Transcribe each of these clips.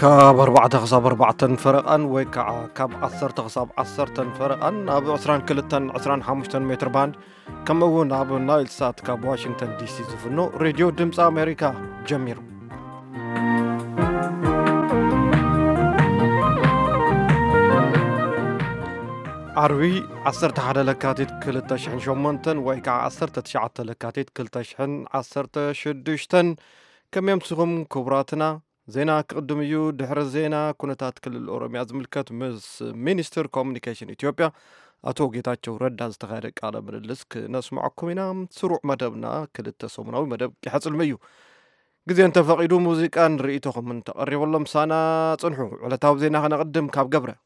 كاب 4 فرقان ويكع كاب 10 فرقان أبو 25 متر باند كمون أبو نايل سات كاب واشنطن دي سي زفنو راديو دمس أمريكا جميرو عروي 11 لكاتيت كلتشحن شومنتن ويكع 19 لكاتيت كلتشحن 16 كم يمسهم كبراتنا زينا قدم يو دحر زينا كنتات كل الأوروميا زملكت مس مينستر كوميونيكيشن إثيوبيا أتو جيتاتشو رد استغارق على من اللسك نسمعكم هنا سروع مدبنا كل التسومناوي مدب يحصل ميو جزي أنت فقيدو موسيقى رئيتهم من تقري والله مسانا تصنحو على تاو زينا خنا قدم كاب قبره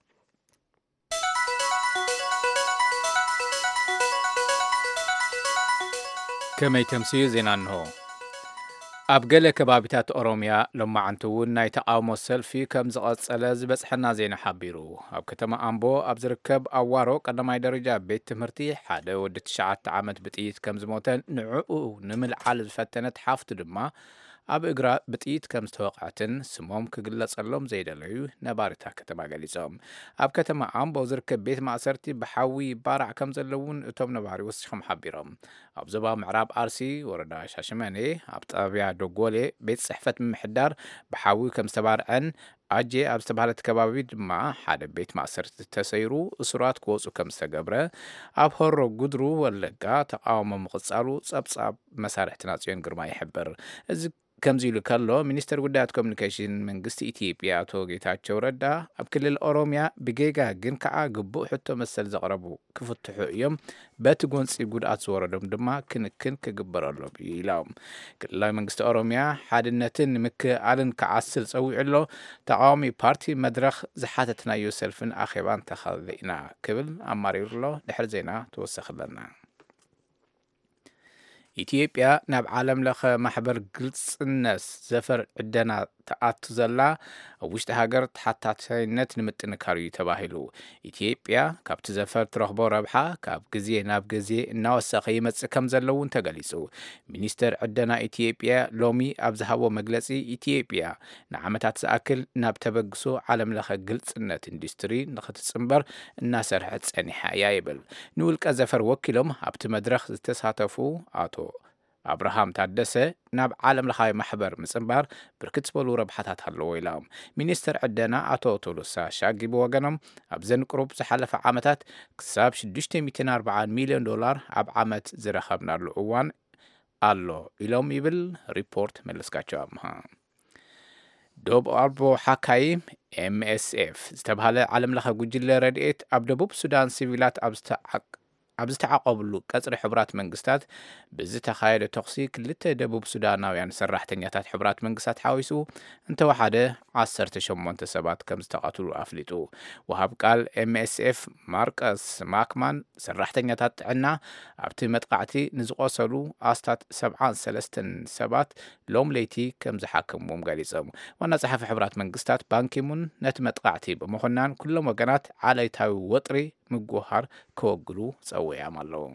كما يتمسي زينا أنه أبقل كبابتات أوروميا لما عنتون ناي تقاومو السلفي كم زغط سلاز بس حنا زين حابيرو أب كتما أمبو أبزركب أوارو قدما يدرجا بيت تمرتي حدا ودت شعات عامت بتقيت كم زموتان نعقو نمل عالز فتنت حافت دما أب إقراء بتقيت كم استوقعتن سموم كقلت اللوم زيدا ليو نبارتها كتما قليزهم أب كتما أمبو زركب بيت معسرتي بحاوي بارع كم زلون اتوم نباري وسخم حابيرهم أب زبا معراب أرسي وردا شاشماني أب طابيع دوغولي بيت صحفة من محدار بحاوي كم استبار عن أجي أب استبارة كبابي دما حاد بيت معسرتي تسيرو أسرات كوزو كم استقبره أب هرو قدرو واللقا تقاوم مقصارو صاب مسارح تناسيون قرما يحبر كم زيلو كالو منستر ودات كوميونيكيشن منغست إثيوبيا أتو جيتاتشو ردا أب كل الأوروميا بجيجا جنكعا قبو حتى مسل زغربو كفتحو يوم باتقون سيقود أتصوردهم دما كن كقبر الله بيلاهم كل منغست أوروميا حادنتن مكالن كعسل سوي علو تقاومي بارتي مدرخ زحاتتنا يوسلفن آخيبان تخذينا كبل أمارير له دحر زينا توسخ لنا إثيوبيا ناب عالم لخ محبر قلص الناس زفر عدنا تأتو زلا وشت هاجر حتى تسينت نمتنكاريو تباهلو إثيوبيا كاب تزفر ترخبو ربحا كاب جزيه ناب جزيه الناوسخ يمتس كم زلون تقليسو منستر عدنا إثيوبيا لومي أبزهاو مجلسي إثيوبيا نعمتات سأكل ناب تبقسو عالم لخ قلص النت اندستري نخت السنبر الناس رحت سانحا يايبل نولك زفر وكلهم أبت مدرخ تساتفو آتو أبراهام تادسة ناب عالم لخاي محبر مسنبار بركت بولو ربحتات هلو إلام منستر عدنا أتو طولوسا شاقي بوغنم أبزن قروب سحلف عامتات كساب 640 مليون دولار أب عامت زرخبنا العوان ألو إلام يبل ريبورت ملسكاتشو أمها دوب أربو حكايم MSF استبهال عالم لخا قجل ردئت أبدبوب سودان سيفيلات أبزتعقبلو كسر حبرات منقستات بزتا خايدة توكسيك لتا دبوب سوداناويان سرحتنياتات حبرات منقستات حاويسو انت وحادة 10 منتسبات كم استقاتلو أفليتو وهاب قال MSF ماركس ماكمان سرحتنياتات عنا أبتي متقعتي نزقوصلو آستات 73 سبات لوم ليتي كم زحاكم قاليزم وانا صحف حبرات منقستات بانكيمون نت متقعتي بمخنان كل مقانات على تاوي وطري مقوهار كوغلو سويا مالو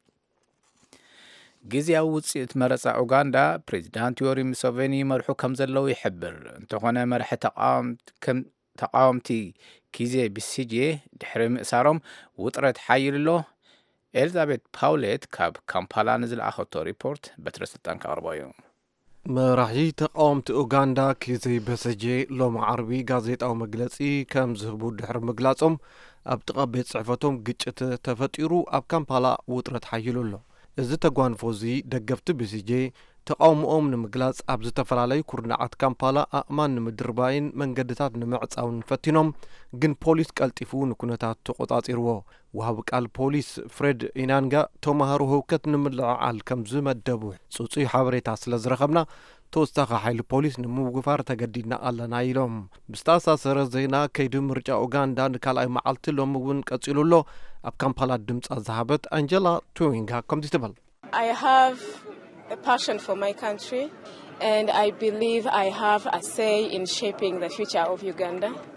جزيا وصيت مرسا أوغندا بريزيدانت يوري موسيفيني مرحو كم زلو يحبر انتخونا مرح تقاومتي كيزي بالسيجي دحرم إسارهم وطرت حايل له إليزابيث باوليت كاب كامبالا نزل أخوتو ريبورت بترستان كاربايو مراحي تقاومت أوغندا كيزي بسجي لوم عربي غازيت أو مجلسي كم زهبو دحر مجلسهم أب تقابيت صحفتهم قجت تفتيرو أب كامبالا وطرت حيلو له إذا تقوان فوزي دقفت بسجي تقاوم نمجلس أب زتفرالي كورنعات كامبالا أمان نمدرباين من قدتات نمعص أو نفتنهم جن بوليس كالتفو نكونتات تقوطات إروو وهابك البوليس فريد إنانغا تومهارو هوكت نملعال كم زمد دبو صوصي حابريتا سلازرخبنا توستاخ حيل بوليس نموغفار تقديدنا ألا نايلهم بستاسا سرزينا كيدو مرجع أوغندا نكالاي معالت لهم ون كتسيلو له أب كامبالا دمت أزهابت أنجلا توينغا كم تستبال I have a passion for my country and I believe I have a say in shaping the future of Uganda.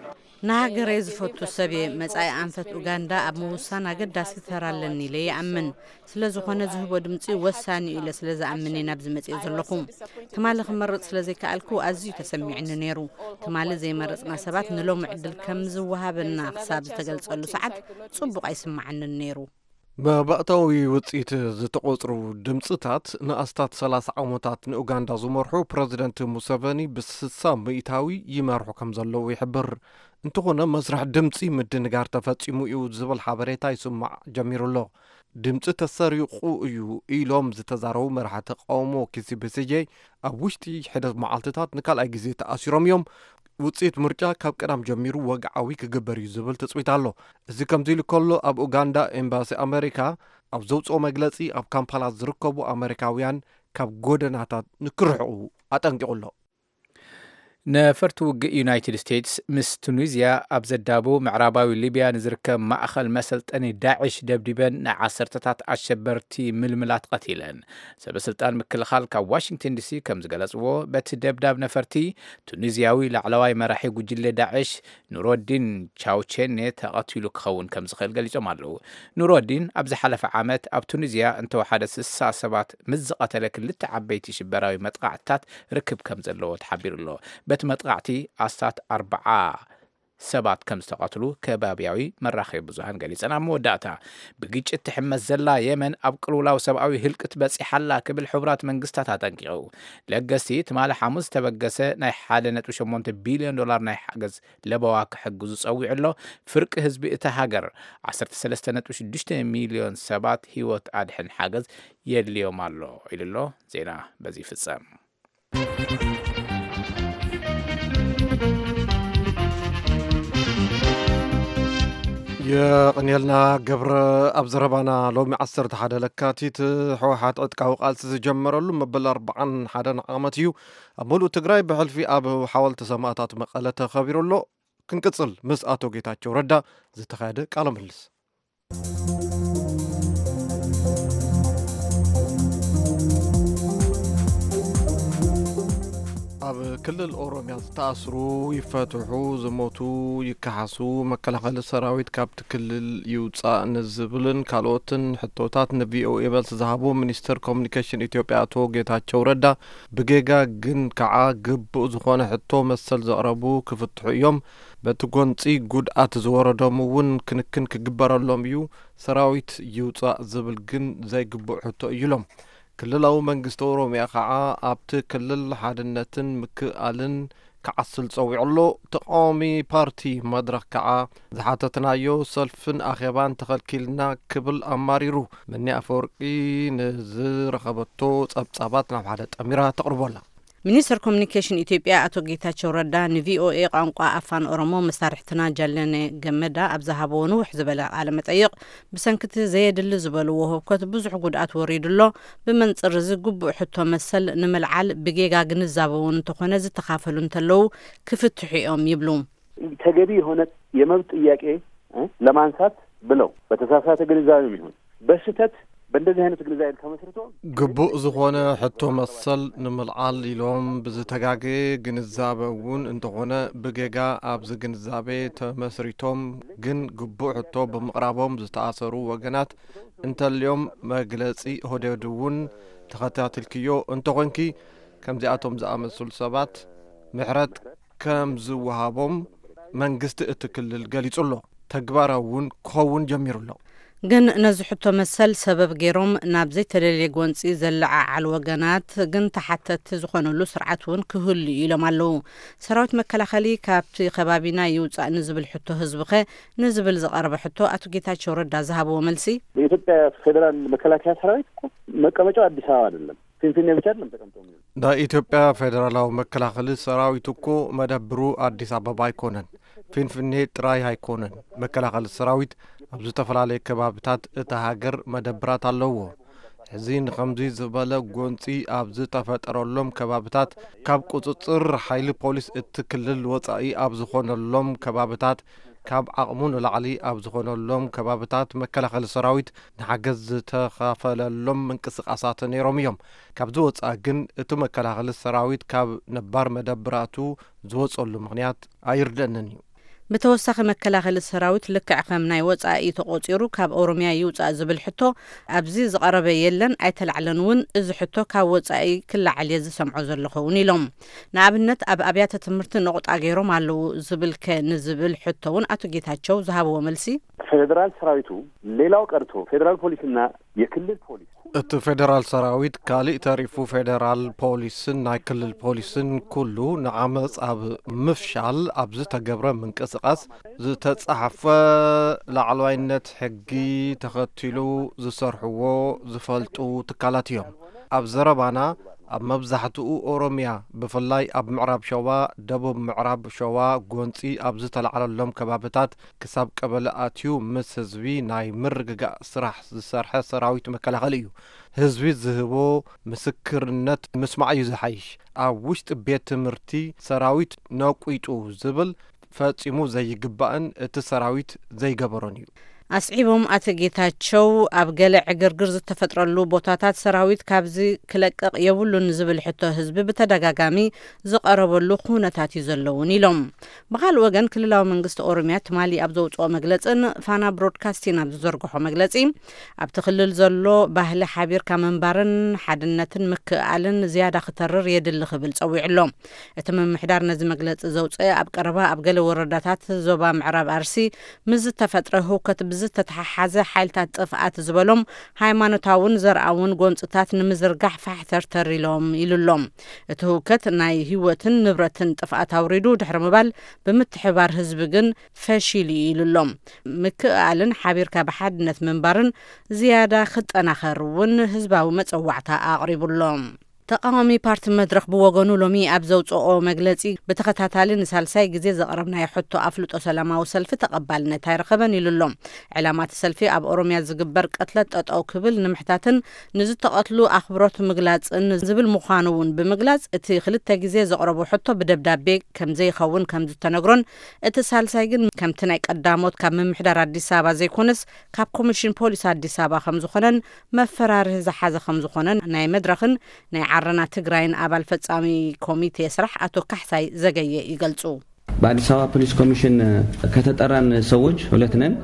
نهاجري زفتو سبي مصاي أنفت أوغندا أب موسان أقداسي ترالني لي أمن سلازخونه زهبو دمصي وساني إلى سلاز أمني نبز مصي زلكم تمالخ مرت سلازي كالكو أزيو تسمعن نيرو تمال زي مرصنا سبات نلو معدل كم زوهابنا حساب تገልጸሉ ሰዓት ጽቡቕ አይስማዕን ነይሩ በባእታዊ ውጽኢት ዝተቆጽሩ ድምጽታት ንኣስታት 30 ዓመታት ንኡጋንዳ ዝመርሑ ፕሬዚደንት ሙሴቬኒ ብ60 ሚእታዊ ይመርሑ ከም ዘለዉ ይሕብር እንተኾነ መስራሕ ድምጺ ምድንጋር ተፈጺሙ እዩ ዝብል ሓበሬታ ይስማዕ ጀሚሩሎ ድምጺ ተሰሪቑ እዩ ኢሎም ዝተዛረቡ መራሕቲ ተቃውሞ KCBCJ ኣብ ውሽጢ ሕደት መዓልትታት ንካልኣይ ግዜ ተኣሲሮም እዮም ውጽኢት ምርጫ ካብ ቀዳም ጀሚሩ ወግዓዊ ክግበር እዩ ዝብል ተጽዊት ኣሎ እዚ ከምዚ ኢሉ ከሎ ኣብ ኡጋንዳ ኤምባሲ ኣሜሪካ ኣብ ዘውፅኦ መግለጺ ኣብ ካምፓላ ዝርከቡ ኣሜሪካውያን ካብ ጎደናታት ንክርሕቑ ኣጠንቂቑሎ ነፈርቲ ውግእ ዩናይትድ ስቴትስ ምስ ቱኒዝያ ኣብ ዘዳቡ ምዕራባዊ ሊብያ ንዝርከብ ማእኸል መሰልጠኒ ዳዕሽ ደብዲበን ንዓሰርተታት ኣሸበርቲ ምልምላት ቀቲለን ሰበስልጣን ምክልኻል ካብ ዋሽንግተን ዲሲ ከም ዝገለጽዎ በቲ ደብዳብ ነፈርቲ ቱኒዝያዊ ላዕለዋይ መራሒ ጉጅለ ዳዕሽ ኑሮዲን ቻውቼኔ ተቐቲሉ ክኸውን ከም ዝኽእል ገሊጾም ኣለዉ ኑሮዲን ኣብ ዝሓለፈ ዓመት ኣብ ቱኒዝያ እንተወሓደ 60 ሰባት ምስ ዝቐተለ ክልተ ዓበይቲ ሽበራዊ መጥቃዕትታት ርክብ ከም ዘለዎ ተሓቢሩሎ በቲ መጥቃዕቲ ኣስታት 40 ሰባት ከም ዝተቐትሉ ከባቢያዊ መራኸቢ ብዙሃን ገሊጸን ኣብ መወዳእታ ብግጭት ትሕመስ ዘላ የመን ኣብ ቅልውላው ሰብኣዊ ህልቅት በፂሓላ ክብል ሕቡራት መንግስታት ኣጠንቂቑ ለገስቲ ትማሊ ሐሙስ ተበገሰ ናይ 1.8 ቢልዮን ዶላር ናይ ሓገዝ ለበዋ ክሕግዙ ፀዊዑ ኣሎ ፍርቂ ህዝቢ እቲ ሃገር 13.6 ሚልዮን ሰባት ህይወት ኣድሕን ሓገዝ የድልዮም ኣሎ ኢሉሎ ዜና በዚ ፍጸም يقنيلنا قبر أبزربانا لو معصر تحد لكاتيت حوحات عدكاو قالت زجمرلو مبل 4 حدا عامتيو أمولو تقراي بحل في أبو حاولت سماعتات مقالة خبيرلو كنكتصل مسأتو جيتاتشو ردا زتخادق على مجلس ኣብ ክልል ኦሮሚያ ዝተኣስሩ ይፈትሑ ዝሞቱ ይከሓሱ መከላኸሊ ሰራዊት ካብቲ ክልል ይውፃእ ንዝብልን ካልኦትን ሕቶታት ንቪኦኤ መልሲ ዝሃቡ ሚኒስትር ኮሙኒኬሽን ኢትዮጵያ አቶ ጌታቸው ረዳ ብጌጋ ግን ከዓ ግቡእ ዝኾነ ሕቶ መሰል ዘቕረቡ ክፍትሑ እዮም በቲ ጎንፂ ጉድኣት ዝወረዶም እውን ክንክን ክግበረሎም እዩ ሰራዊት ይውፃእ ዝብል ግን ዘይግቡእ ሕቶ እዩሎም ክልላዊ መንግስቲ ኦሮሚያ ከዓ ኣብቲ ክልል ሓድነትን ምክኣልን كعسل صوي علو تقامي بارتي مدرك كعا زحاتتنايو سلفن أخيبان تخلكيلنا كبل أماريرو مني أفورقي نزر خبطو صاباتنا بحادة أميرها تقربوا لها ሚኒስትር ኮሙኒኬሽን ኢትዮጵያ አቶ ጌታቸው ረዳ ንቪኦኤ ቋንቋ አፋን ኦሮሞ መሳርሕትና ጀለነ ገመዳ ኣብዛሃቦኑ ዝበለ ቃለ መጠይቅ ብሰንክቲ ዘየድል ዝበልዎ ህብከት ብዙሕ ጉድኣት ወሪድሎ ብመንጽር ዝግቡእ ሕቶ መሰል ንመልዓል ብጌጋ ግንዛበውን ተኾነ ዝተኻፈሉ እንተለው ክፍትሑ እዮም ይብሉ ተገቢ የሆነ የመብት ጥያቄ ለማንሳት ብለው በተሳሳተ ግንዛቤ ይሁን በስተት በእንደዚህ አይነት ግንዛቤ ተመስርቶ ግቡእ ዝኾነ ሕቶ መሰል ንምልዓል ኢሎም ብዝተጋገ ግንዛበውን እንተኾነ ብጌጋ ኣብዚ ግንዛቤ ተመስሪቶም ግን ግቡእ ሕቶ ብምቕራቦም ዝተኣሰሩ ወገናት እንተልዮም መግለጺ ሆደድውን ተኸታትልክዮ እንተኾንኪ ከምዚኣቶም ዝኣመሰሉ ሰባት ምሕረት ከም ዝወሃቦም መንግስቲ እቲ ክልል ገሊጹሎ ተግባራውን ክኸውን ጀሚሩሎ ግን ነዝሕቶ መሰል ሰበብ ገይሮም ናብ ዘይተደልየ ጎንፂ ዘለዓዓል ወገናት ግን ተሓተት ዝኾነሉ ስርዓቱን ክህሉ ኢሎም ኣለዉ ሰራዊት መከላኸሊ ካብቲ ከባቢና ይውፃእ ንዝብል ሕቶ ህዝብኸ ንዝብል ዝቐረበ ሕቶ አቶ ጌታቸው ረዳ ዝሃበዎ መልሲ የኢትዮጵያ ፌደራል መከላከያ ሰራዊት መቀመጫው አዲስ አበባ አይደለም ፊንፊኔ ብቻ አይደለም ተቀምጠው ዳ ኢትዮጵያ ፌደራላዊ መከላኸሊ ሰራዊት እኮ መደብሩ አዲስ አበባ አይኮነን ፊንፊኔ ጥራይ አይኮነን መከላኸሊ ሰራዊት ኣብ ዝተፈላለዩ ከባቢታት እቲ ሃገር መደብራት ኣለዎ ሕዚ ንኸምዚ ዝበለ ጎንፂ ኣብ ዝተፈጠረሎም ከባቢታት ካብ ቁፅፅር ሓይሊ ፖሊስ እቲ ክልል ወፃኢ ኣብ ዝኾነሎም ከባቢታት ካብ ዓቕሙ ንላዕሊ ኣብ ዝኾነሎም ከባቢታት መከላኸሊ ሰራዊት ንሓገዝ ዝተኸፈለሎም እንቅስቃሳት ነይሮም እዮም ካብዚ ወፃኢ ግን እቲ መከላኸሊ ሰራዊት ካብ ነባር መደብራቱ ዝወፀሉ ምክንያት ኣይርደአንን እዩ بتوسخ مكلاخل السراويت لك عقم ناي وصاي تقوصيرو كاب اوروميا يوصا زبل حتو ابزي زقربه يلن ايتلعلنون از حتو كاب وصاي كل عليه زسمعو زلخون يلوم نابنت اب ابيات تمرت نقط اغيرو مالو زبل كنزبل حتوون اتو ጌታቸው زهابو ملسي ፌዴራል ሰራዊቱ ሌላው ቀርቶ ፌዴራል ፖሊስና የክልል ፖሊስ እቲ ፌደራል ሰራዊት ካልእ ተሪፉ ፌደራል ፖሊስን ናይ ክልል ፖሊስን ኩሉ ንዓመፅ ኣብ ምፍሻል ኣብ ዝተገብረ ምንቅስቃስ ዝተጻሕፈ ላዕለዋይነት ሕጊ ተኸቲሉ ዝሰርሕዎ ዝፈልጡ ትካላት እዮም ኣብ ዘረባና ኣብ መብዛሕትኡ ኦሮሚያ ብፍላይ ኣብ ምዕራብ ሸዋ ደቡብ ምዕራብ ሸዋ ጎንፂ ኣብ ዝተለዓለሎም ከባቢታት ክሳብ ቀበለ ኣትዩ ምስ ህዝቢ ናይ ምርግጋእ ስራሕ ዝሰርሐ ሰራዊት መከላኸሊ እዩ ህዝቢ ዝህቦ ምስክርነት ምስማዕ እዩ ዝሓይሽ ኣብ ውሽጢ ቤት ትምህርቲ ሰራዊት ነቂጡ ዝብል ፈጺሙ ዘይግባእን እቲ ሰራዊት ዘይገበሮን እዩ አስዒቦም አተጌታቸው ኣብ ገለ ዕግርግር ዝተፈጥረሉ ቦታታት ሰራዊት ካብዚ ክለቀቅ የብሉን ዝብል ሕቶ ህዝቢ በተደጋጋሚ ዝቀረበሉ ኩነታት ይዘለውን ኢሎም በኻል ወገን ክልላዊ መንግስቲ ኦሮሚያ ትማሊ ኣብ ዘውጽኦ መግለጽን ፋና ብሮድካስቲንግ ኣብ ዝዘርግሖ መግለጺ ኣብ ትክልል ዘሎ ባህሊ ሓቢርካ መንባርን ሓድነትን ምክኣልን ዝያዳ ክተርር የድሊ ክብል ጸዊዕሎም እቲ ምምሕዳር ነዚ መግለጽ ዘውጽአ ኣብ ቀረባ ኣብ ገለ ወረዳታት ዞባ ምዕራብ አርሲ ምዝ ተፈጥረ ሁከት ዝተተሓሓዘ ሓይልታት ጥፍኣት ዝበሎም ሃይማኖታውን ዘርኣውን ጎንጽታት ንምዝርጋሕ ፋሕተር ተሪሎም ኢሉሎም እቲ ሁከት ናይ ህይወትን ንብረትን ጥፍኣት አውሪዱ ድሕሪ ምባል ብምትሕባር ህዝቢ ግን ፈሺሉ ኢሉሎም ምክኣልን ሓቢርካ በሓድነት መንባርን ዝያዳ ክጠናኸርውን ህዝባዊ መጸዋዕታ አቅሪቡሎም ተቃዋሚ ፓርቲ መድረክ ብወገኑ ሎሚ ኣብ ዘውጽኦ መግለጺ በተኸታታሊ ንሳልሳይ ግዜ ዘቀረብናዮ ሕቶ ኣፍልጦ ሰላማዊ ሰልፊ ተቀባልነት ኣይረኸበን ኢሉሎም ዕላማት ሰልፊ ኣብ ኦሮሚያ ዝግበር ቀትለት ጠጠው ክብል ንምሕታትን ንዝተቀትሉ ኣኽብሮት ምግላጽን ዝብል ምዃኑውን ብምግላጽ እቲ ክልተ ግዜ ዘቀረቡ ሕቶ ብደብዳቤ ከም ዘይኸውን ከም ዝተነግሮን እቲ ሳልሳይ ግን ከምቲ ናይ ቀዳሞት ካብ ምምሕዳር አዲስ አበባ ዘይኮነስ ካብ ኮሚሽን ፖሊስ አዲስ አበባ ከም ዝኾነን መፈራርህ ዝሓዘ ከም ዝኾነን ናይ መድረክን ናይ ዓረና ትግራይን አባል ፈጻሚ ኮሚቴ ስራሕ አቶ ካሕሳይ ዘገየ ይገልጹ በአዲስ አበባ ፖሊስ ኮሚሽን ከተጠራን ሰዎች ሁለት ነን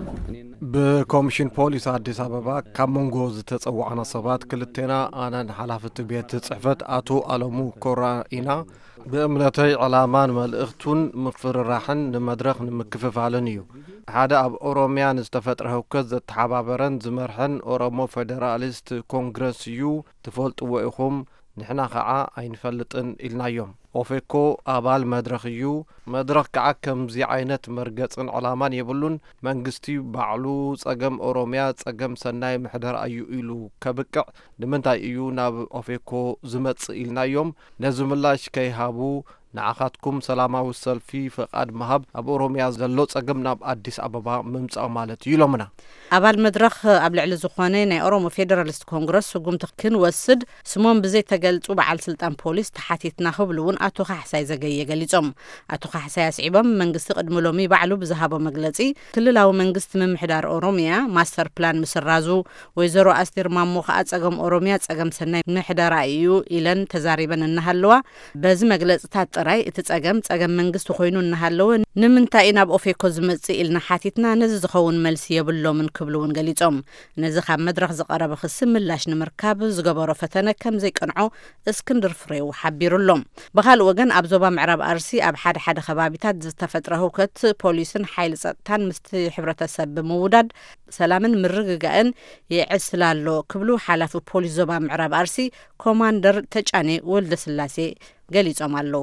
በኮሚሽን ፖሊስ አዲስ አበባ ካሞንጎ ዝተጸዋዕና ሰባት ክልቴና አናን ሓላፍቲ ቤት ጽሕፈት አቶ አለሙ ኮራኢና በእምነተይ ዕላማን መልእኽቱን ምፍርራሕን ንመድረኽ ንምክፍፋልን እዩ ሓደ ኣብ ኦሮሚያ ንዝተፈጥረ ህውከት ዘተሓባበረን ዝመርሐን ኦሮሞ ፌደራሊስት ኮንግረስ እዩ ትፈልጥዎ ኢኹም ንሕና ከዓ ኣይንፈልጥን ኢልናዮም ኦፌኮ አባል መድረኽ እዩ መድረኽ ከዓ ከምዚ ዓይነት መርገጽን ዕላማን የብሉን መንግስቲ ባዕሉ ጸገም ኦሮሚያ ጸገም ሰናይ ምሕደር እዩ ኢሉ ከብቅዕ ንምንታይ እዩ ናብ ኦፌኮ ዝመጽእ ኢልናዮም ነዚ ምላሽ ከይሃቡ ንዓኻትኩም ሰላማዊ ሰልፊ ፈቃድ መሃብ ኣብ ኦሮሚያ ዘሎ ጸገም ናብ አዲስ አበባ ምምጻእ ማለት እዩ ኢሎምና አባል መድረኽ ኣብ ልዕሊ ዝኾነ ናይ ኦሮሞ ፌደራሊስት ኮንግረስ ስጉምቲ ክንወስድ ስሞም ብዘይ ተገልጹ በዓል ስልጣን ፖሊስ ተሓቲትና ክብሉውን አቶ ካሕሳይ ዘገየ ገሊጾም አቶ ካሕሳይ አስዒቦም መንግስቲ ቅድሚ ሎሚ ባዕሉ ብዝሃቦ መግለጺ ክልላዊ መንግስቲ ምምሕዳር ኦሮሚያ ማስተር ፕላን ምስራዙ ወይዘሮ አስቴር ማሞ ከዓ ጸገም ኦሮሚያ ጸገም ሰናይ ምሕደራ እዩ ኢለን ተዛሪበን እናሃለዋ በዚ መግለጽታት ጥራይ እቲ ጸገም መንግስቲ ኮይኑ እናሃለወ ንምንታይ ናብ ኦፌኮ ዝመጽእ ኢልና ሓቲትና ነዚ ዝኸውን መልሲ የብሎምን ክብሉውን ገሊጾም ነዚ ካብ መድረኽ ዝቀረበ ክስ ምላሽ ንምርካብ ዝገበሮ ፈተነ ከም ዘይቀንዖ እስክንድር ፍሬው ሓቢሩሎም በኻል ወገን ኣብ ዞባ ምዕራብ አርሲ ኣብ ሓደ ከባቢታት ዝተፈጥረ ህውከት ፖሊስን ሓይሊ ጸጥታን ምስቲ ሕብረተሰብ ብምውዳድ ሰላምን ምርግጋእን ይዕስላሎ ክብሉ ሓላፊ ፖሊስ ዞባ ምዕራብ አርሲ ኮማንደር ተጫኔ ወልደ ስላሴ ገሊጾም ኣለዉ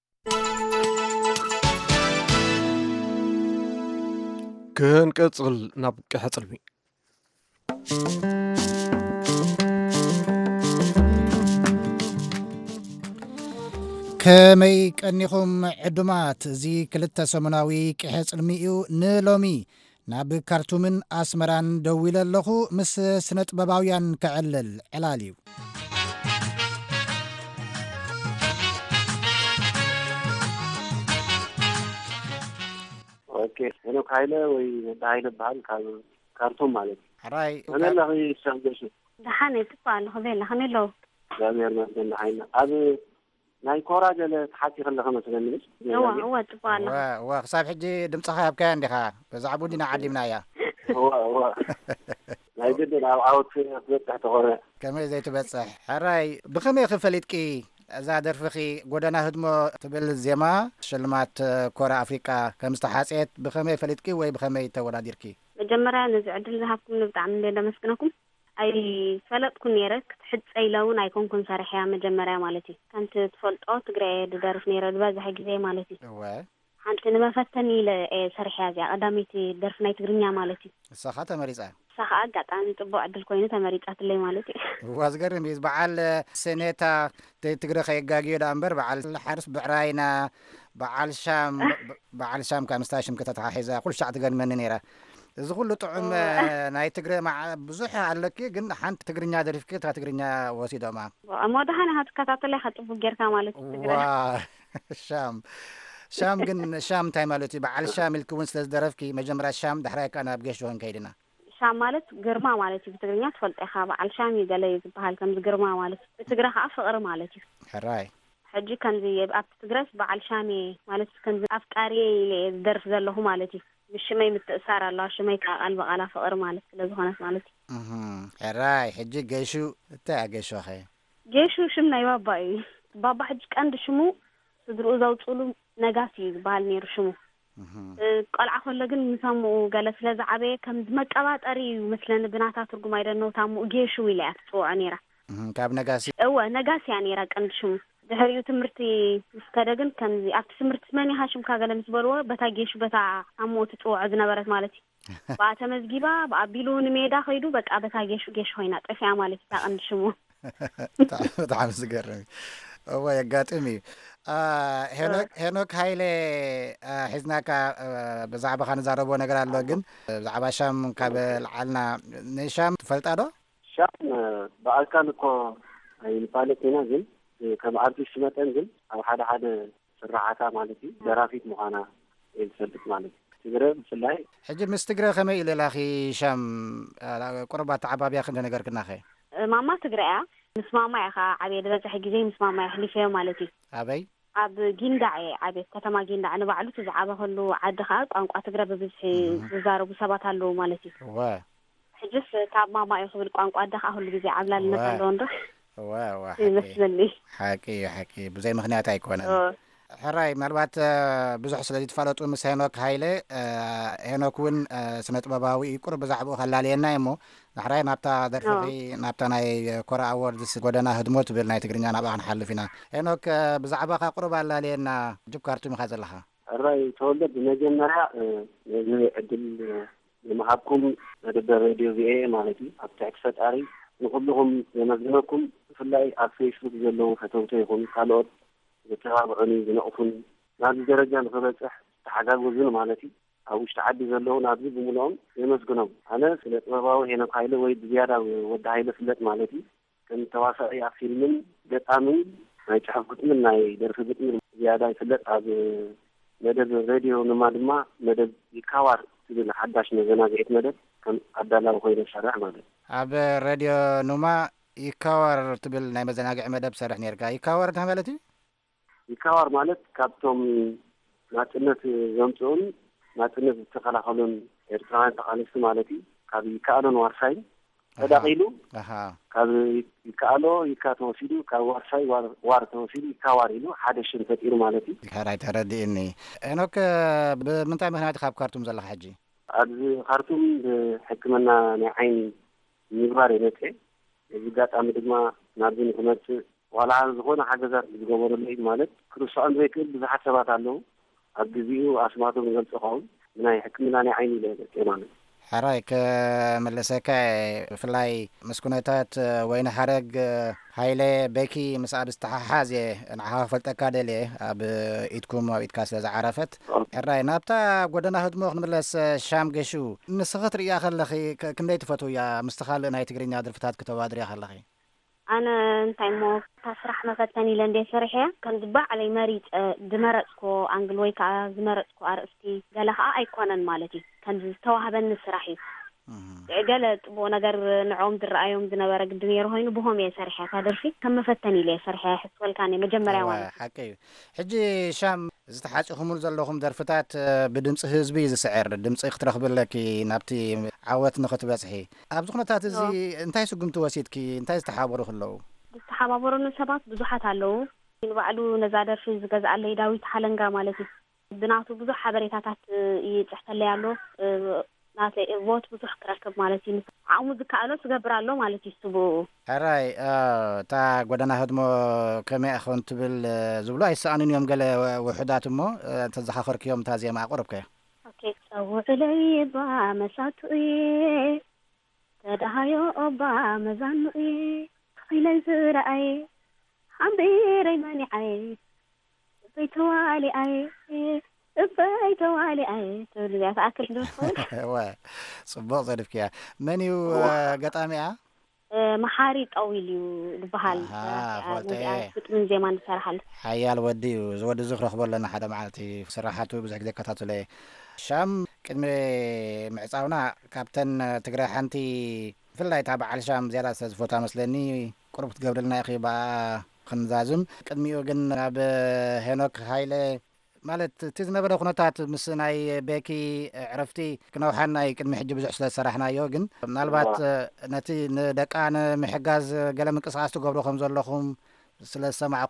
ክንቅጽል ናብ ቅሕጽልሚ ከመይ ቀኒኹም ዕዱማት እዚ ክልተ ሰሙናዊ ቅሕጽልሚ እዩ ንሎሚ ናብ ካርቱምን ኣስመራን ደው ኢለ ኣለኹ ምስ ስነ ጥበባውያን ክዕልል ዕላል እዩ اوكي انا كايله وي دايله بحال كارتون مالك راي انا لا يستخدمش دحاني تقال خذينا خنلو لا ما عندنا حين ابي ናይ ኮራጀለ ተሓቲ ከለኸ መስለኒ هو تبالله وخصاب حجي دمصها بكان ديخا بزعبو دينا علمنايا هو ናይ ግድን ኣብ ዓወት ክትበፅሕ ተኾነ ከመይ ዘይትበፅሕ ሕራይ ብኸመይ ክፈሊጥኪ እዛ ደርፍኺ ጎደና ህድሞ ትብል ዜማ ሽልማት ኮራ ኣፍሪቃ ከም ዝተሓፅየት ብኸመይ ፈሊጥኪ ወይ ብኸመይ ተወዳዲርኪ? መጀመርያ ነዚ ዕድል ዝሃብኩም ብጣዕሚ ለመስግነኩም ኣይ ፈለጥኩ ነይረ ክትሕፀይ ለውን ኣይኮንኩን ሰርሕያ መጀመርያ ማለት እዩ ከምቲ ትፈልጦ ትግራይ ድደርፍ ነይረ ዝበዝሐ ግዜ ማለት እዩ ሓንቲ ንመፈተኒ ሰርሕያ እዚኣ ቀዳሚት ደርፊ ናይ ትግርኛ ማለት እዩ እሳኻ ተመሪፃ እሳኻ ኣጋጣሚ ፅቡቅ ዕድል ኮይኑ ተመሪፃትለይ ማለት እዩ ዋዝገርም እዩ በዓል ሰኔታ ትግረ ከየጋጊዮ ዳ እምበር በዓል ሓርስ ብዕራይና በዓል ሻም ካብ ምስታሽም ከተተሓሒዛ ኩሉ ሻዕ ትገድመኒ ነይራ እዚ ኩሉ ጥዑም ናይ ትግረ ብዙሕ ኣለኪ ግን ሓንቲ ትግርኛ ደሪፍኪ እታ ትግርኛ ወሲዶማ ሞዳሃና ሃትከታተለይ ከጥቡቅ ጌርካ ማለት እዩ ትግረ ሻም ግን ሻም እንታይ ማለት እዩ በዓል ሻም ኢልክ እውን ስለዝደረፍኪ መጀመርያ ሻም ዳሕራይካ ናብ ጌሽ ሆን ከይድና ሻም ማለት ግርማ ማለት እዩ ብትግርኛ ትፈልጦ ኢኻ በዓል ሻም እዩ ገለ ዝበሃል ከምዚ ግርማ ማለት እዩ ብትግረ ከዓ ፍቕሪ ማለት እዩ ሕራይ ሕጂ ከምዚ ኣብ ትግረስ በዓል ሻም ማለት ከምዚ ኣፍቃሪ ዝደርፍ ዘለኹ ማለት እዩ ብሽመይ ምትእሳር ኣለዋ ሽመይ ከዓ ቃል በቃላ ፍቕሪ ማለት ስለዝኾነት ማለት እዩ ሕራይ ሕጂ ጌሹ እንታይ ጌሹ ኸ ጌሹ ሽም ናይ ባባ እዩ ባባ ሕጂ ቀንዲ ሽሙ ስድርኡ ዘውፅሉ ነጋሲ እዩ ዝበሃል ነይሩ ሽሙ ቆልዓ ከሎ ግን ምሳምኡ ገለ ስለ ዝዓበየ ከም መቀባጠሪ እዩ መስለኒ ብናታ ትርጉም አይደነው ታምኡ ጌሹ ኢላ ትፅውዖ ነይራ ካብ ነጋሲ ነጋሲ እያ ነይራ ቀንዲ ሽሙ ድሕሪኡ ትምህርቲ ምስከደ ግን ከምዚ ኣብቲ ትምህርቲ መኒኻ ሽምካ ገለ ምስ በልዎ በታ ጌሹ በታ ታምኡ ትፅውዖ ዝነበረት ማለት እዩ ብኣ ተመዝጊባ ብኣቢሉ ንሜዳ ከይዱ በቃ በታ ጌሹ ኮይና ጠፊያ ማለት እዩ ቀንዲ ሽሙ ብጣዕሚ ዝገርም እወ የጋጥም እዩ ሄኖክ ሃይሌ ሒዝናካ ብዛዕባኻ ንዛረቦ ነገር ኣሎ ግን ብዛዕባ ሻም ካብ ልዓልና ንሻም ትፈልጣ ዶ? ሻም ብኣካል እኮ ኣይንፋለጥ ኢና ግን ከም ኣርቲስት መጠን ግን ኣብ ሓደ ስራሓታ ማለት እዩ ደራፊት ምዃና የዝፈልጥ ማለት እዩ ትግረ ብፍላይ ሕጂ ምስ ትግረ ከመይ ኢለላኺ ሻም ቁርባት ተዓባብያ ክንደ ነገር ክናኸ ማማ ትግረያ ምስ ማማ ኢኻ ዓብየ ዝበፅሐ ግዜ ምስ ማማ ይሕሊፈዮ ማለት እዩ ኣበይ ኣብ ጊንዳዕ ዓብየት ከተማ ጊንዳዕ ንባዕሉ ትዛዕበ ከሉ ዓዲ ከዓ ቋንቋ ትግረ ብብዝሒ ዝዛረቡ ሰባት ኣለዉ ማለት እዩ ሕጅስ ካብ ማማ እዩ ክብል ቋንቋ ኣደ ከዓ ኩሉ ግዜ ዓብላልነት ኣለዎ ንዶ ይመስለኒ ሓቂ ብዘይ ምክንያት ኣይኮነን ሕራይ ምናልባት ብዙሕ ስለዚ ትፋለጡ ምስ ሄኖክ ሃይለ ሄኖክ እውን ስነ ጥበባዊ ቁር ብዛዕባኡ ከላለየና እሞ ናሕራይ ናብታ ደርፊ ናብታ ናይ ኮራ ኣዎርድስ ጎደና ህድሞ ትብል ናይ ትግርኛ ናብኣ ክንሓልፍ ኢና ሄኖክ ብዛዕባኻ ቁርብ ኣላለየና ጅብ ካርቱም ኢኻ ዘለኻ ሕራይ ተወለድ ብመጀመርያ ነዚ ዕድል ንምሃብኩም መደበር ሬድዮ ቪኦኤ ማለት እዩ ኣብ ትሕቲ ፈጣሪ ንኩልኩም የመዝነኩም ብፍላይ ኣብ ፌስቡክ ዘለዉ ፈተውተ ይኹን ካልኦት ዝተባብዑኒ ዝነቕፉን ናብዚ ደረጃ ንክበፅሕ ተሓጋግዙን ማለት እዩ ኣብ ውሽጢ ዓዲ ዘለዉ ናብዚ ብምልኦም የመስግኖም ኣነ ስለ ጥበባዊ ሄኖክ ሃይለ ወይ ብዝያዳ ወዲ ሃይለ ፍለጥ ማለት እዩ ከም ተዋሳኢ ኣብ ፊልምን ገጣምን ናይ ፅሑፍ ግጥምን ናይ ደርፊ ግጥምን ዝያዳ ይፍለጥ ኣብ መደብ ሬድዮ ድማ መደብ ይካዋር ትብል ሓዳሽ መዘናግዒት መደብ ከም ኣዳላዊ ኮይኑ ሰርሕ ማለት እዩ ኣብ ሬድዮ ኑማ ይካዋር ትብል ናይ መዘናግዒ መደብ ሰርሕ ነርካ ይካዋር እንታይ ማለት እዩ ይካዋር ማለት ካብቶም ናጽነት ዘምጽኡን ናጽነት ዝተኸላኸሉን ኤርትራውያን ተቃለስቲ ማለት እዩ ካብ ይከኣሎን ዋርሳይ ተዳቂሉ ካብ ይከኣሎ ይካ ተወሲዱ ካብ ዋርሳይ ዋር ተወሲዱ ይካዋር ኢሉ ሓደ ሽም ፈጢሩ ማለት እዩ ሕራይ ተረዲእኒ ሄኖክ ብምንታይ ምክንያት ካብ ካርቱም ዘለካ ሕጂ ኣብዚ ካርቱም ብሕክምና ናይ ዓይን ምግባር የመፅእ እዚ ጋጣሚ ድማ ናብዚ ንክመፅእ ዋላ ዝኾነ ሓገዛት ዝገበረሉ እዩ ማለት ክርስቶን ዘይክእል ብዙሓት ሰባት ኣለዉ ኣብ ግዜኡ ኣስማቶም ዝገልጽ ኸውን ናይ ሕክምና ናይ ዓይኒ ይለመፅእ ማለት ሕራይ ከመለሰካ ብፍላይ ምስ ኩነታት ወይኒ ሓረግ ሃይለ በኪ ምስ ኣብ ዝተሓሓዝ ንዓኻ ክፈልጠካ ደልየ ኣብ ኢድኩም ኣብ ኢድካ ስለ ዝዓረፈት ሕራይ ናብታ ጎደና ህድሞ ክንምለስ ሻም ገሹ ንስኺ ትርእያ ከለኺ ክንደይ ትፈትው እያ ምስ ካልእ ናይ ትግርኛ ድርፍታት ክተዋድርያ ከለኺ ኣነ እንታይ ሞ ስራሕ መፈተኒ ኢለ እንደ ሰሪሐ ከም ዝበዓለይ መሪፅ ዝመረፅኮ ኣንግል ወይ ከዓ ዝመረፅኮ ኣርእስቲ ገለ ከዓ ኣይኮነን ማለት እዩ ከምዚ ዝተዋህበኒ ስራሕ እዩ قالت بو ነገር ንعوم ድራአዮም ዝነበረ ግድ ነይሩ ሆይኑ ብሆም የሰርሐ ካደርፊ ከመፈተን ኢለ ሰርሐ ሕስወልካኔ መጀመሪያ ማለት حቂ ሕጂ ሻም ዝተሓጽኹሙል ዘለኹም ደርፍታት ብድምፂ ህዝቢ ዝስዕር ድምፂ ክትረኽብለኪ ናብቲ ዓወት ንኽትበጽሒ ኣብዚ ኩነታት እዚ እንታይ ስጉምቲ ወሲድኪ እንታይ ዝተሓበሩ ክለው ዝተሓባበሩን ሰባት ብዙሓት ኣለው ንባዕሉ ነዛ ደርፊ ዝገዝኣለይ ዳዊት ሓለንጋ ማለት እዩ ብናቱ ብዙሕ ሓበሬታታት ይጽሕፈለይ ኣሎ ናተ ቮት ብዙሕ ክረክብ ማለት እዩ ዓሙ ዝካኣሎ ዝገብራሎ ማለት እዩ ስቡ ሕራይ እታ ጎደና ህድሞ ከመይ ኣኾን ትብል ዝብሉ ኣይሰኣንን እዮም ገለ ውሕዳት እሞ ተዘኻኸርክዮም እታ ዜማ ኣቕርብከ ኦኬ ፀውዕለይ ባ መሳቱ እየ ተዳሃዮ ኦባ መዛኑ እየ ክኢለይ ዝረአየ ሓንቢረይ መኒዓየ በይተዋሊኣየ በይተዋሊ ኣይ ተልያት ኣክል ድኹል ዋ ጽቡቕ ዘድፍክያ መን እዩ ገጣሚያ መሓሪ ጠዊል እዩ ዝበሃል ግጥምን ዜማ ንሰርሓል ሓያል ወዲ እዩ ዝወዲ እዚ ክረኽበለና ሓደ መዓልቲ ስራሓቱ ብዙሕ ግዜ ከታተለ ሻም ቅድሚ ምዕፃውና ካብተን ትግራይ ሓንቲ ብፍላይ እታ በዓል ሻም ዝያዳ ዝፈታ መስለኒ ቁርብ ክትገብርልና ኢኺ በኣ ክንዛዝም ቅድሚኡ ግን ኣብ ሄኖክ ሃይለ ማለት እቲ ዝነበረ ኩነታት ምስ ናይ ቤኪ ዕረፍቲ ክነውሓና ቅድሚ ሕጂ ብዙሕ ስለ ዝሰራሕናዮ ግን ምናልባት ነቲ ንደቃ ንምሕጋዝ ገለ ምንቅስቃስ ትገብሮ ከም ዘለኹም ስለ ዝሰማዕኩ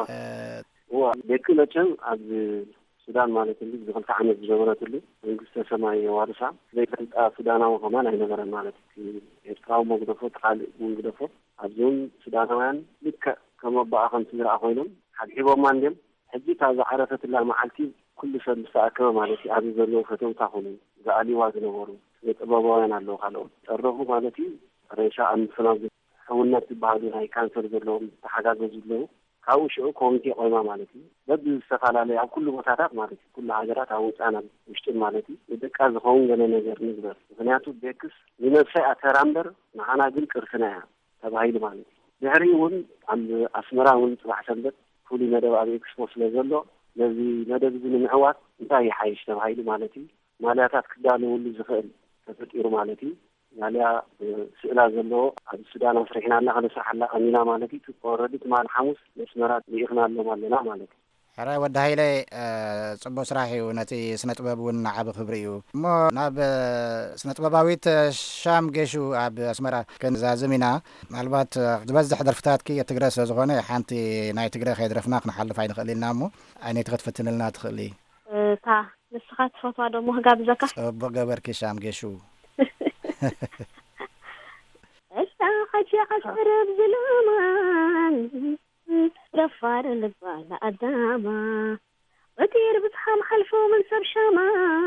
ቤኪ መቸም ኣብ ሱዳን ማለት እዩ ብክልተ ዓመት ዝነበረትሉ መንግስተ ሰማይ ዋርሳ ዘይፈልጣ ሱዳናዊ ከማን ኣይነበረን ማለት እዩ ኤርትራዊ መግደፎ ተኻልእ መግደፎ ኣብዞም ሱዳናውያን ልክዕ ከም ኣባኣ ከም ትዝረኣ ኮይኖም ሓድሒቦማ እንድም ሕጂ ታዛ ዓረፈትላ መዓልቲ ኩሉ ሰብ ምስተኣከበ ማለት እዩ ኣብዚ ዘለዉ ፈተውታ ኮኑ ዝኣሊዋ ዝነበሩ የጥበባውያን ኣለዉ ካልኦት ጠረኹ ማለት እዩ ሬሻ ኣብ ምፍናው ሕውነት ዝበሃሉ ናይ ካንሰር ዘለዎም ተሓጋገዙ ኣለዉ ካብኡ ሽዑ ኮሚቴ ቆይማ ማለት እዩ በቢ ዝተፈላለዩ ኣብ ኩሉ ቦታታት ማለት እዩ ኩሉ ሃገራት ኣብ ውፃናን ውሽጥን ማለት እዩ ንደቃ ዝኸውን ገለ ነገር ንግበር ምክንያቱ ቤክስ ንነፍሰይ ኣተራ እምበር ንዓና ግን ቅርስና እያ ተባሂሉ ማለት እዩ ድሕሪ እውን ኣብ ኣስመራ እውን ፅባሕ ሰንበት ፍሉይ መደብ ኣብ ኤክስፖ ስለ ዘሎ ነዚ መደብ እዚ ንምዕዋት እንታይ ይሓይሽ ተባሂሉ ማለት እዩ ማልያታት ክዳለወሉ ዝኽእል ተፈጢሩ ማለት እዩ ማልያ ስእላ ዘለዎ ኣብ ሱዳን መስሪሕና ኣላ ከነስራሓላ ቀሚና ማለት እዩ ትቆረዲ ትማል ሓሙስ መስመራት ንኢኽና ኣሎም ኣለና ማለት እዩ ሕራይ ወዲ ሃይለ ጽቡቕ ስራሕ እዩ ነቲ ስነ ጥበብ እውን ዓብ ክብሪ እዩ እሞ ናብ ስነ ጥበባዊት ሻም ጌሹ ኣብ ኣስመራ ክንዛዝም ኢና ምናልባት ዝበዝሕ ደርፍታትኪ የትግረ ስለ ዝኾነ ሓንቲ ናይ ትግረ ከይድረፍና ክንሓልፍ ኣይንኽእል ኢልና እሞ ዓይነይቲ ክትፈትንልና ትኽእል እታ ንስኻ ትፈትዋ ደሞ ክጋብዘካ ጽቡቕ ገበርኪ ሻም ጌሹ እሳ ሓጂ ዓስረብ ዝለማን رفار البال أداما وطير بصحام حلفو من سب شاما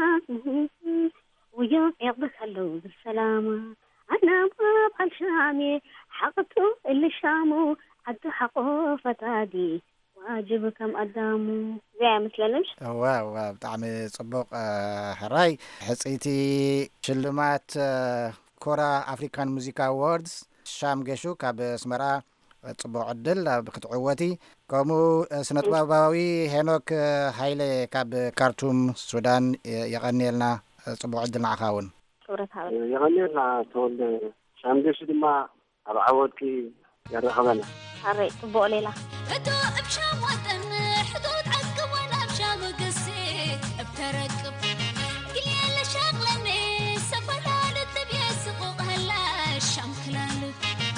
ويوم يقبس هلو بالسلامة أنا باب الشامي حقته اللي شامو عدو حقه فتادي واجبكم أدامو زي مثل نمش واو بطعمي صبوق حراي حسيتي شلمات كورا أفريكان موسيقى أوردز شام جيشو كاب اسمرا ጽቡቕ ዕድል ኣብ ክትዕወቲ ከምኡ ስነ ጥበባዊ ሄኖክ ሃይለ ካብ ካርቱም ሱዳን የቐኒልና ጽቡቕ ዕድል ንዓኻ እውን የቐኒልና ተወልደ ሻምገሽ ድማ ኣብ ዓወትኪ የረኸበና ኣረይ ጽቡቕ ሌላ እቶ እብሻም ወጠን ሕዱድ ዓቅብ ወላ እብሻም ግሲ እብተረቅብ ግልያለ ሻቕለኒ ሰፈላልት ብየስቁቕ ህላ ሻም ክላልት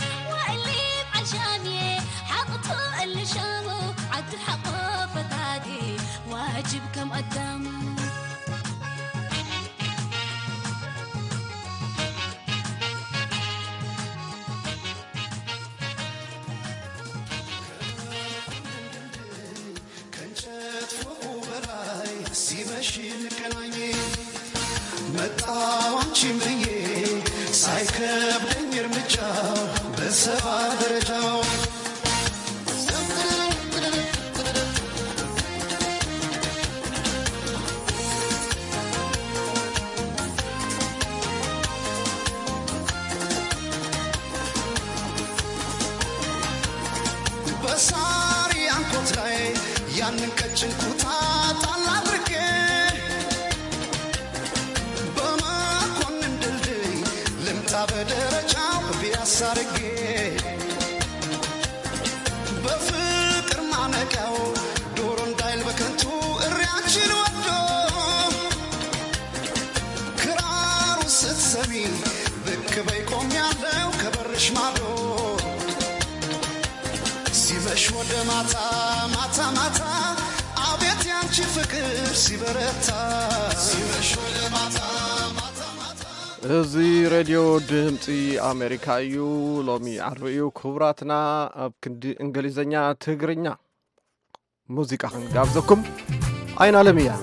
شامي حقته اللي شامو عد حقه فتادي واجب كم قدامه كنشت فوق براي سيمشي الكلاني متاوانشي مبيه ሳይከብደኝ እርምጃው በሰባ ደረጃው በሳሪ አንኮት ላይ ያንን ቀጭን ኩታ ጣል አድርጌ በደረጃው ቢያሳርጌ በፍቅር ማነቂያው ዶሮ እንዳይል በከንቱ እሪያችን ወዶ ክራሩ ስትሰሚ ብቅ በይ ቆሜያለሁ ከበርሽ ማዶ ሲመሽ ወደ ማታ ማታ ማታ አቤት ያንቺ ፍቅር ሲበረታ ሲመሽ ወደ ማታ ማታ ማታ እዚ ሬድዮ ድምፂ ኣሜሪካ እዩ ሎሚ ዓርቢ እዩ ክቡራትና ኣብ ክንዲ እንግሊዘኛ ትግርኛ ሙዚቃ ክንጋብዘኩም ዓይን ዓለም እያ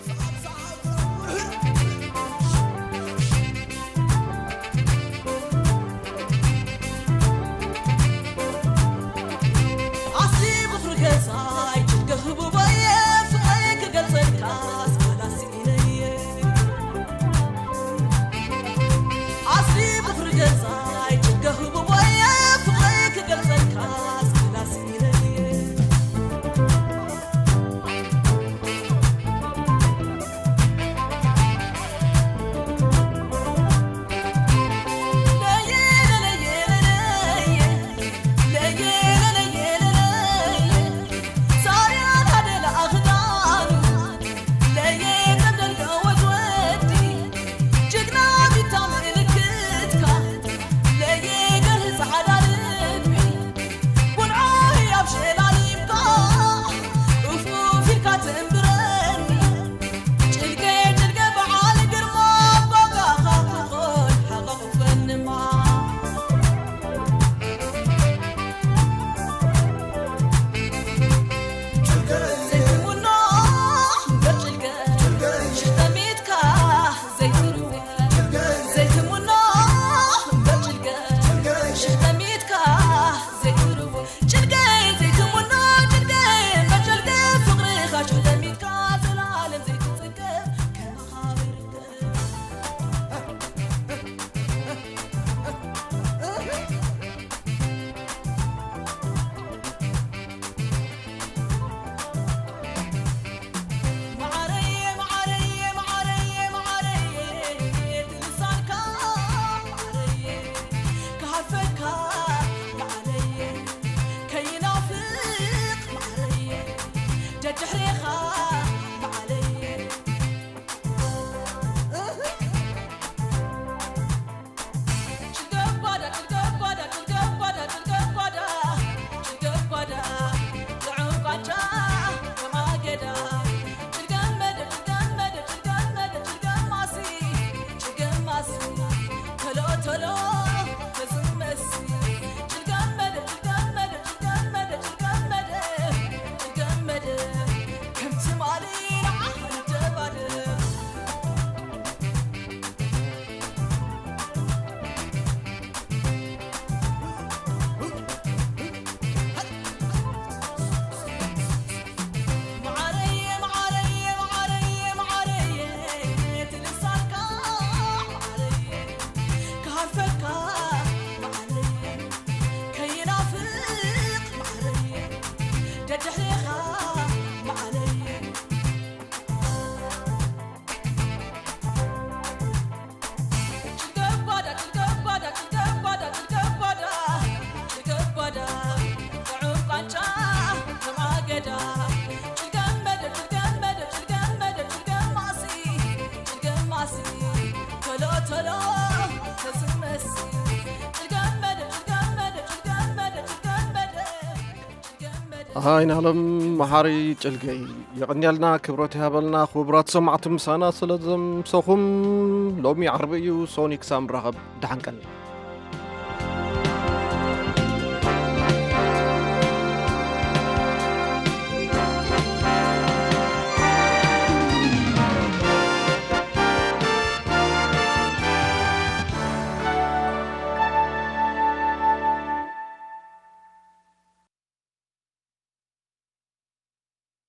هاي نعلم محاري جلقي يغنيالنا كبرت هابلنا خبرات سمعت مسانا سلزم سوخم لومي عربي وسونيك سام رغب دحنكن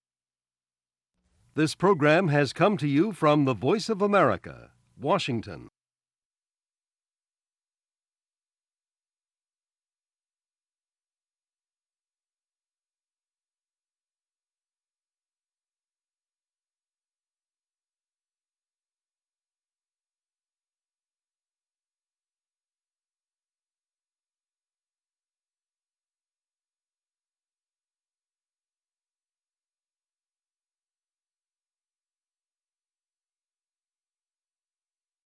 This program has come to you from the Voice of America, Washington.